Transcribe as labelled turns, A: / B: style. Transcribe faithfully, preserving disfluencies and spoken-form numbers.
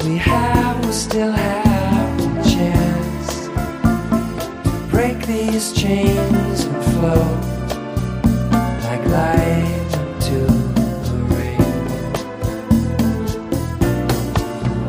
A: We have, we still have a chance. Break these chains.